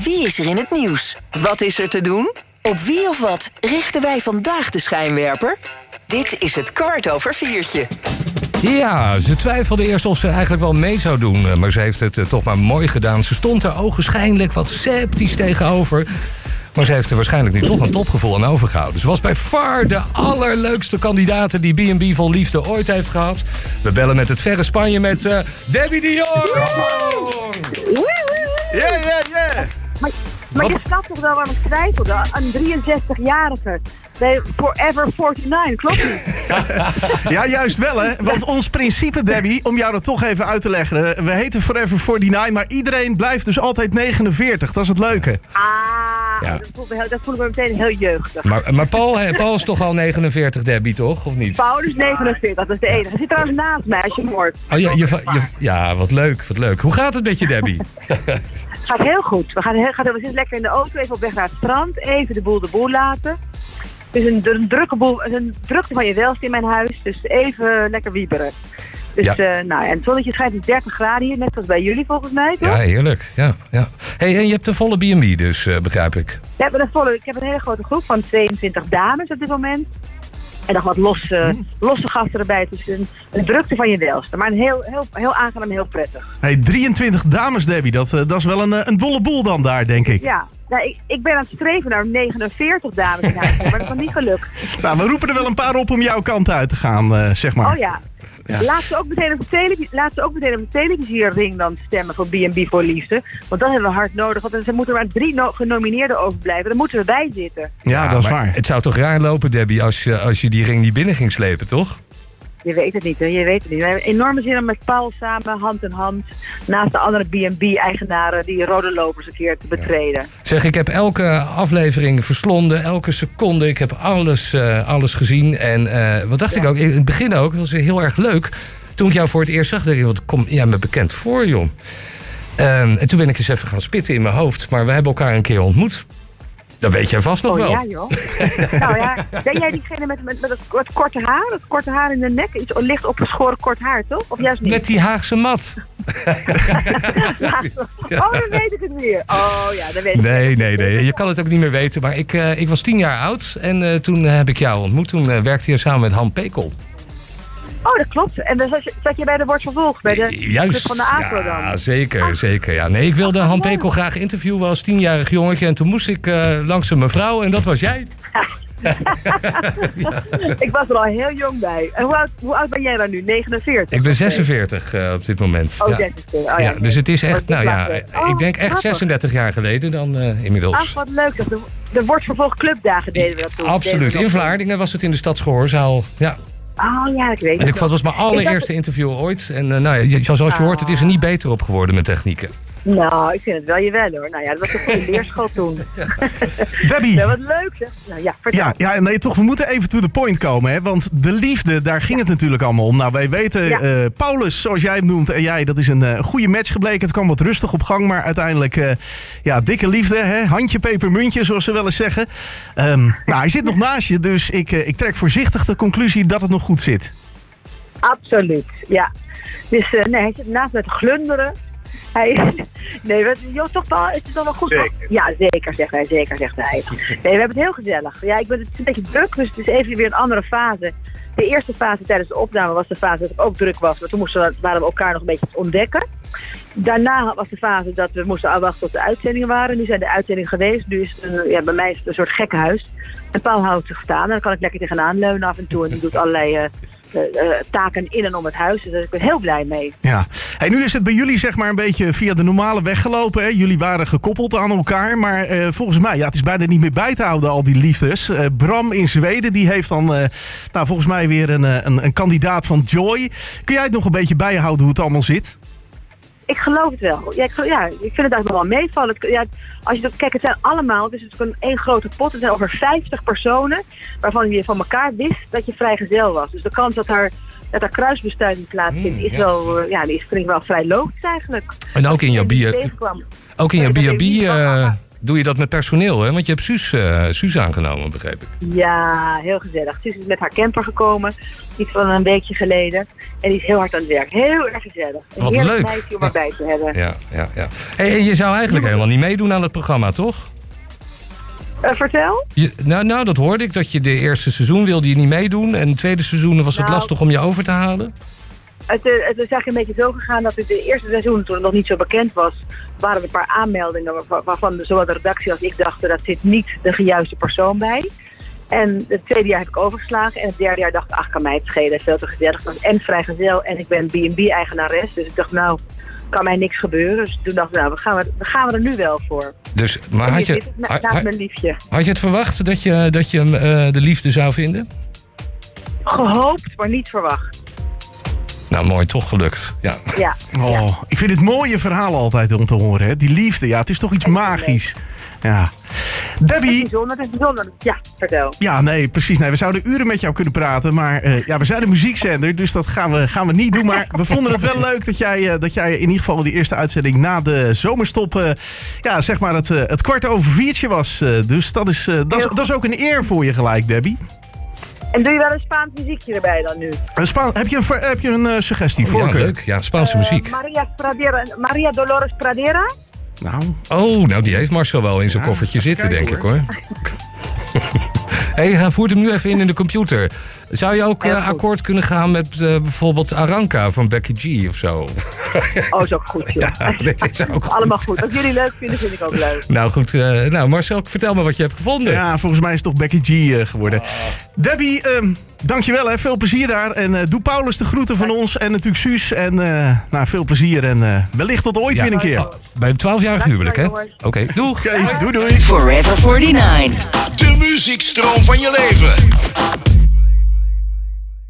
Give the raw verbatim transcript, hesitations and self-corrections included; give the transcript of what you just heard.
Wie is er in het nieuws? Wat is er te doen? Op wie of wat richten wij vandaag de schijnwerper? Dit is het kwart over viertje. Ja, ze twijfelde eerst of ze eigenlijk wel mee zou doen. Maar ze heeft het uh, toch maar mooi gedaan. Ze stond er ogenschijnlijk wat sceptisch tegenover. Maar ze heeft er waarschijnlijk nu toch een topgevoel aan overgehouden. Ze was bij far de allerleukste kandidaat die B en B vol liefde ooit heeft gehad. We bellen met het verre Spanje met uh, Debbie de Jong. Ja, ja, ja. Maar, maar je snapt toch wel waarom ik twijfelde? Een drieënzestig-jarige. Nee, Forever negenenveertig, klopt niet? Ja, juist wel, hè. Want ons principe, Debbie, om jou dat toch even uit te leggen. We heten Forever negenenveertig, maar iedereen blijft dus altijd negenenveertig. Dat is het leuke. Ah, Ja. dat, voel ik, dat voel ik me meteen heel jeugdig. Maar, maar Paul, hè, Paul is toch al negenenveertig, Debbie, toch? Of niet? Paul is negenenveertig, dat is de enige. Hij zit trouwens naast mij als je hem hoort. Oh, ja, je, je, ja, wat leuk, wat leuk. Hoe gaat het met je, Debbie? Het gaat heel goed. We, gaan heel, gaan, we zitten lekker in de auto, even op weg naar het strand. Even de boel de boel laten. Het is een, een, drukke boel, een drukte van je welst in mijn huis. Dus even lekker wieberen. Dus, Ja. uh, nou, en het zonnetje schijnt in dertig graden hier, net als bij jullie volgens mij, toch? Ja, heerlijk. Ja, ja. Hey, en je hebt een volle B en B dus, uh, begrijp ik. We hebben een volle, ik heb een hele grote groep van tweeëntwintig dames op dit moment. En nog wat losse, losse gasten erbij. Het is een, een drukte van je welste. Maar een heel, heel, heel aangenaam en heel prettig. Hey, drieëntwintig dames, Debbie. Dat, uh, dat is wel een, uh, een dolle boel dan daar, denk ik. Ja, nou, ik, ik ben aan het streven naar negenenveertig dames in huis, maar dat is nog niet gelukt. Nou, we roepen er wel een paar op om jouw kant uit te gaan, uh, zeg maar. Oh ja. Ja. Laat, ze ook meteen op de televisie, laat ze ook meteen op de televisiering dan stemmen voor B en B voor liefde. Want dat hebben we hard nodig. Want er moeten maar drie no- genomineerden overblijven. Daar moeten we bij zitten. Ja, dat is maar waar. Het zou toch raar lopen, Debbie, als je, als je die ring niet binnen ging slepen, toch? Je weet het niet, hè? Je weet het niet. We hebben enorme zin om met Paul samen, hand in hand, naast de andere B en B-eigenaren die rode lopers een keer te betreden. Zeg, ik heb elke aflevering verslonden, elke seconde. Ik heb alles, uh, alles gezien. En uh, wat dacht Ja. ik ook, in het begin ook, dat was heel erg leuk. Toen ik jou voor het eerst zag, dacht ik, wat kom jij me bekend voor, joh. Um, en toen ben ik eens even gaan spitten in mijn hoofd. Maar we hebben elkaar een keer ontmoet. Dat weet jij vast nog Oh wel. ja, joh. Nou ja, ben jij diegene met, met, met het, het korte haar? Het korte haar in de nek? Iets licht opgeschoren kort haar, toch? Of juist niet? Met die Haagse mat. Ja. Oh, dan weet ik het weer. Oh ja, dan weet ik Nee, het. nee, nee. Je kan het ook niet meer weten. Maar ik, uh, ik was tien jaar oud en uh, toen uh, heb ik jou ontmoet. Toen uh, werkte je samen met Han Pekel. Oh, dat klopt. En dan zat je, zat je bij de Wordt Vervolgd, bij de Juist. Club van de A P O Ja, dan? zeker, zeker. Ja. Nee, ik wilde Han Pekel graag interviewen als tienjarig jongetje. En toen moest ik uh, langs een mevrouw en dat was jij. Ik was er al heel jong bij. En hoe oud, hoe oud ben jij dan nu? negenenveertig? Ik ben zesenveertig uh, op dit moment. Oh, ja. zesenveertig. Oh, ja, Ja, dus het is Oh, echt, dit nou ja, laat- oh, ik denk echt grappig. zesendertig jaar geleden dan uh, inmiddels. Ach, wat leuk. De, de Wordt Vervolgd Clubdagen deden we dat toen. Deden Absoluut. we dat In toen. Vlaardingen was het in de Stadsgehoorzaal. Ja. Oh ja, ik weet het En ik nog. vond het was mijn allereerste interview ooit. En uh, nou ja, zoals je hoort, het is er niet beter op geworden met technieken. Nou, ik vind het wel je wel hoor. Nou ja, dat was een goede leerschool toen. Debbie. Ja, wat leuk zeg. Nou ja, vertel. Ja, ja, nee, toch, we moeten even to the point komen, hè? Want de liefde, daar ging het natuurlijk allemaal om. Nou, wij weten, Ja. uh, Paulus, zoals jij hem noemt, en jij, dat is een uh, goede match gebleken. Het kwam wat rustig op gang, maar uiteindelijk, uh, ja, dikke liefde, hè? Handje, pepermuntje, zoals ze wel eens zeggen. Um, nou, hij zit nog naast je, dus ik, uh, ik trek voorzichtig de conclusie dat het nog goed zit. Absoluut, ja. Dus uh, nee, hij zit naast met glunderen. Hij, nee, wat, joh, toch wel, is het toch wel goed? Zeker. Ja, zeker, zegt hij, zeker, zegt hij. Nee, we hebben het heel gezellig. Ja, ik ben, het is een beetje druk, dus het is even weer een andere fase. De eerste fase tijdens de opname was de fase dat het ook druk was, maar toen moesten we, waren we elkaar nog een beetje te ontdekken. Daarna was de fase dat we moesten afwachten tot de uitzendingen waren. Nu zijn de uitzendingen geweest, nu is het een, ja, bij mij is het een soort gekkenhuis. En Paul houdt zich staan en dan kan ik lekker tegenaan leunen af en toe en die doet allerlei uh, uh, uh, taken in en om het huis. Dus daar ben ik heel blij mee. Ja. Hey, nu is het bij jullie zeg maar een beetje via de normale weg gelopen. Hè? Jullie waren gekoppeld aan elkaar. Maar uh, volgens mij, ja, het is bijna niet meer bij te houden, al die liefdes. Uh, Bram in Zweden, die heeft dan uh, nou, volgens mij weer een, een, een kandidaat van Joy. Kun jij het nog een beetje bijhouden hoe het allemaal zit? Ik geloof het wel. Ja, ik, geloof- ja, ik vind het eigenlijk nog wel meevallen. Het- Ja, als je dat, kijk, het zijn allemaal, het is natuurlijk een één grote pot. Het zijn over vijftig personen waarvan je van elkaar wist dat je vrijgezel was. Dus de kans dat daar, dat daar kruisbestuiving plaatsvindt, Hmm, is ja. wel, uh, ja, die is vind ik wel vrij logisch eigenlijk. En ook in jouw Die bio, tegenkwam. ook in jouw Dat B en weet B, ik niet, uh, maar- doe je dat met personeel, hè? Want je hebt Suus, uh, Suus aangenomen, begreep ik. Ja, heel gezellig. Suus is met haar camper gekomen, iets van een weekje geleden. En die is heel hard aan het werk. Heel erg gezellig. Een Wat heerlijk leuk. meisje om erbij te hebben. Ja, ja, ja. Hey, en je zou eigenlijk helemaal niet meedoen aan het programma, toch? Uh, vertel? Je, nou, nou, dat hoorde ik, dat je de eerste seizoen wilde je niet meedoen. En het tweede seizoen was het Nou, lastig om je over te halen. Het, uh, het is eigenlijk een beetje zo gegaan dat het de eerste seizoen, toen het nog niet zo bekend was, waren er een paar aanmeldingen waar- waarvan zowel de redactie als ik dachten, dat zit niet de juiste persoon bij. En het tweede jaar heb ik overgeslagen. En het derde jaar dacht ik, ach, kan mij het schelen. Veel te gezellig. Het was en vrijgezel en ik ben B en B-eigenares. Dus ik dacht, nou, kan mij niks gebeuren. Dus toen dacht ik, nou, we gaan, we, we gaan we er nu wel voor. Dus, maar En had hier je, zit het, na- had, naast had- mijn liefje. had je het verwacht dat je, dat je uh, de liefde zou vinden? Gehoopt, maar niet verwacht. Nou, mooi, toch gelukt. Ja. Ja. Oh, ik vind het mooie verhaal altijd om te horen. Hè? Die liefde, ja, het is toch iets magisch. Ja. Het is Debbie, bijzonder, het is bijzonder. Ja, vertel. ja, nee, precies. Nee, we zouden uren met jou kunnen praten. Maar uh, ja, we zijn een muziekzender, dus dat gaan we, gaan we niet doen. Maar we vonden het wel leuk dat jij, uh, dat jij in ieder geval die eerste uitzending na de zomerstop, uh, ja, zeg maar het, uh, het kwart over viertje was. Uh, dus dat is, uh, dat, is, dat is ook een eer voor je gelijk, Debbie. En doe je wel een Spaans muziekje erbij dan nu? Uh, Spa- heb je een, ver- heb je een uh, suggestie, Ja, voorkeur? leuk. Ja, Spaanse Eh, muziek. Maria, Pradera, Maria Dolores Pradera? Nou, Oh, nou, die heeft Marcel wel in zijn Ja, koffertje even zitten, kijken, denk ik, hoor. Hé, hey, voert hem nu even in in de computer. Zou je ook Heel uh, goed. akkoord kunnen gaan met uh, bijvoorbeeld Aranka van Becky G of zo? Oh, is ook goed, joh. Ja, dit is ook goed. Allemaal goed. Als jullie leuk vinden, vind ik ook leuk. Nou goed, uh, nou Marcel, vertel me wat je hebt gevonden. ja, volgens mij is het toch Becky G uh, geworden. Debbie, um, dankjewel, hè. Veel plezier daar. En uh, doe Paulus de groeten van ons en natuurlijk Suus. En uh, nou, veel plezier en uh, wellicht tot ooit Ja. weer een keer. Oh, bij een twaalfjarig huwelijk, hè? Oké, Dankjewel, jongens. doeg! Oké, doei doei. Forever forty-nine. De muziekstroom van je leven.